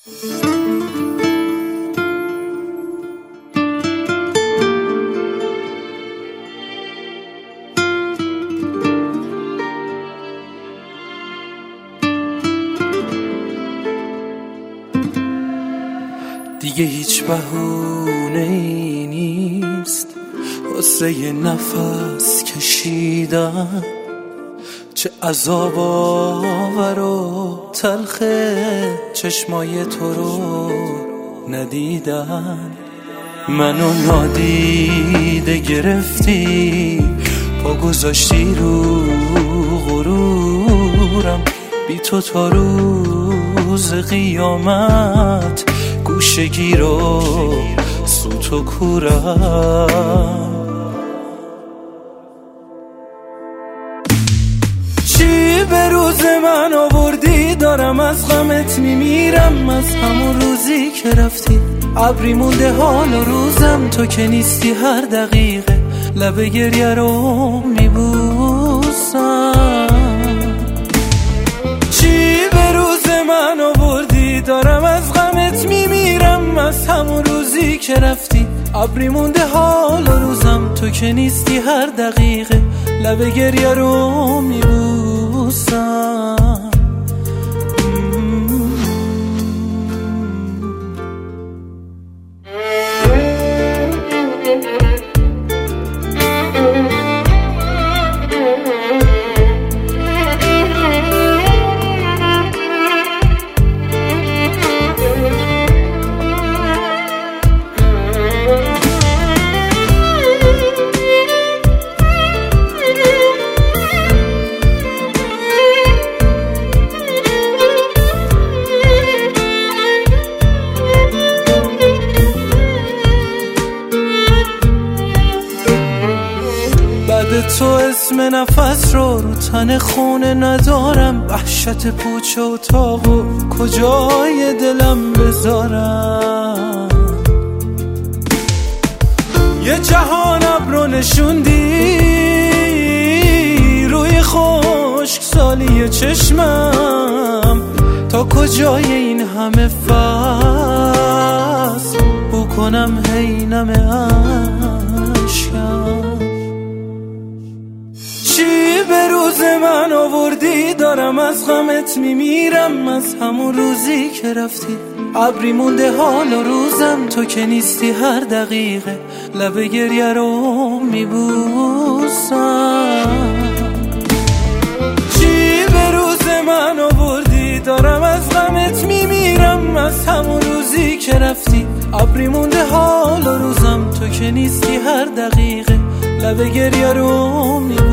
دیگه هیچ بهونه‌ای نیست واسه یه نفس کشیدن، چه عذاب آور و تلخه چشمای تو رو ندیدن. منو نادیده گرفتی، پا گذاشتی رو غرورم، بی تو تا روز قیامت گوشگیر و سوت و کورم. چی به روز من آوردی، دارم از غمت میمیرم. از همون روزی که رفتی ابری مونده حال و روزم، تو که نیستی هر دقیقه لب گریه رو میبوسم. چی به روز من آوردی، دارم از غمت میمیرم. از همون روزی که رفتی ابری مونده حال و روزم، تو که نیستی هر دقیقه لب گریه رو میبوسم. تو اسم نفس رو تن خونه ندارم، وحشت پوچ و اتاق و کجای دلم بذارم. یه جهان ابرو نشوندی روی خشک سالی چشمم، تا کجای این همه فصل بکنم هینم عشقم. چی به روز من آوردی، دارم از غمت میمیرم. از همون روزی که رفتی ابری مونده حال و روزم، تو که نیستی هر دقیقه لب گریه رو میبوسم. چی به روز من آوردی، دارم از غمت میمیرم. از همون روزی که رفتی ابری مونده حال و روزم، تو که نیستی هر دقیقه لب گریه رو میبوسم.